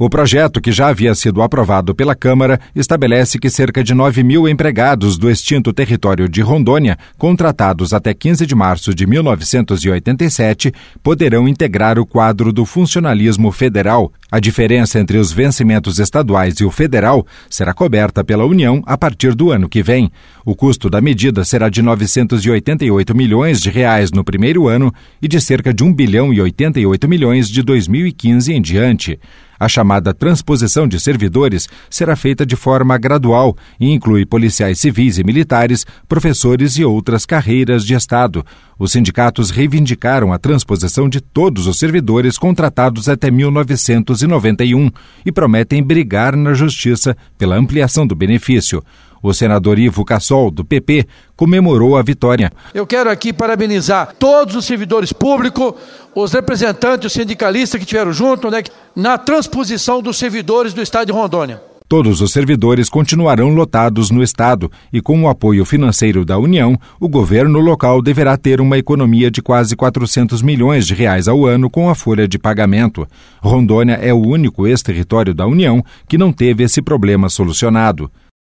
O projeto, que já havia sido aprovado pela Câmara, estabelece que cerca de 9 mil empregados do extinto território de Rondônia, contratados até 15 de março de 1987, poderão integrar o quadro do funcionalismo federal. A diferença entre os vencimentos estaduais e o federal será coberta pela União a partir do ano que vem. O custo da medida será de R$ 988 milhões no primeiro ano e de cerca de R$ 1 bilhão e 88 milhões de 2015 em diante. A chamada transposição de servidores será feita de forma gradual e inclui policiais civis e militares, professores e outras carreiras de Estado. Os sindicatos reivindicaram a transposição de todos os servidores contratados até 1991 e prometem brigar na Justiça pela ampliação do benefício. O senador Ivo Cassol, do PP, comemorou a vitória. Eu quero aqui parabenizar todos os servidores públicos, os representantes, os sindicalistas que estiveram junto, na transposição dos servidores do Estado de Rondônia. Todos os servidores continuarão lotados no Estado e, com o apoio financeiro da União, o governo local deverá ter uma economia de quase R$ 400 milhões ao ano com a folha de pagamento. Rondônia é o único ex-território da União que não teve esse problema solucionado.